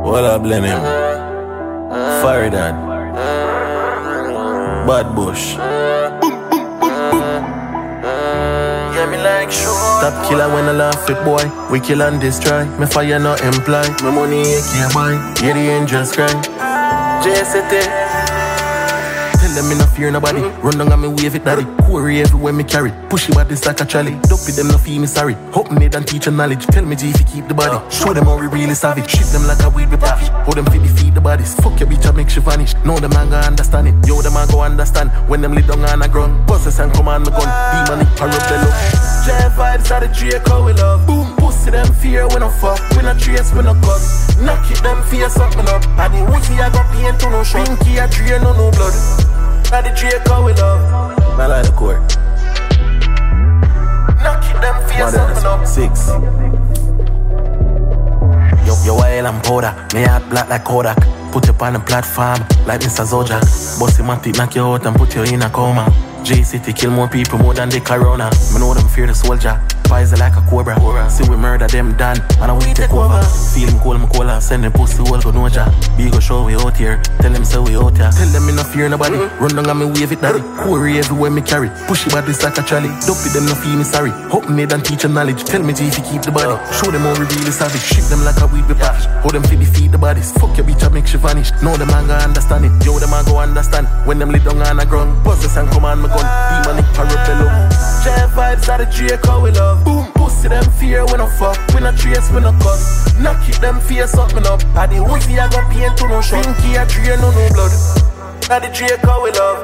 What I blame him? Faridan, Bad Bush. Yeah, me like sure. Stop killer when I laugh it, boy. We kill and destroy. Me fire not imply. Me money can't buy. Yeah, the angels cry. JST. Tell them me no fear nobody. Run down and me wave it, daddy. Quarry everywhere me carry. Push it body like a trolley. Don't them no feel me sorry. Hope me and teach your knowledge. Tell me G if you keep the body. Show them how we really savage. Ship them like a weed with package. Hold them feed the bodies. Fuck your bitch, I make she vanish. No, them man go understand it. Yo, them man go understand. When them lay down on the ground. Bosses and command me gun. Demonic parabello. J vibes are the Draco we love. Boom, pussy them fear when I fuck. When I trace, when I cut. Knock it them fear something up. And the woozy I got pain to no shot. Pinky I drain no blood. Now the Draco we love. I like the court. Knock it them fear something up. 6. Yo, oil and powder. Me heart black like Kodak. Put you on the platform like Mr. Zojak. Bossy matic knock you out and put you in a coma. J-City kill more people more than the corona. Me know them fear the soldier. Poison like a cobra. See we murder them done and we take over. Feel him call me cola. Send them pussy all go no ja. Be go show we out here. Tell them say we out here. Tell them me no fear nobody. Run down and me wave it daddy. Quarry everywhere me carry. Push it body like a trolley. Dopey them no feel me sorry. Hope me and teach your knowledge. Tell me G if you keep the body. Show them how we really savage. Ship them like a weed with package. Hold them feed the bodies. Fuck your bitch I make she vanish. No them man go understand it. Yo them man go understand. When them lay down on the ground. Bosses and command me gun. Demonic parabello. J vibes are the Draco we love. Boom, pussy them fear when I fuck. When I trace, when I cut. Knock it them fear something up. And the woozy I got pain to no shot. Pinky I drain no blood. Now the Draco we love.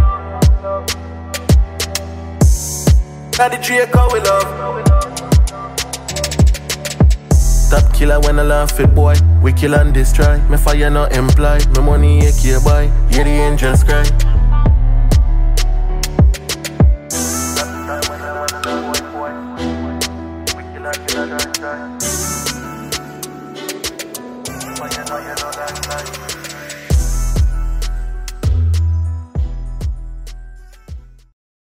Now the Draco we love. Stop killer when I laugh it, boy. We kill and destroy. Me fire not imply. Me money can't buy. Hear the angels cry. Why you know that?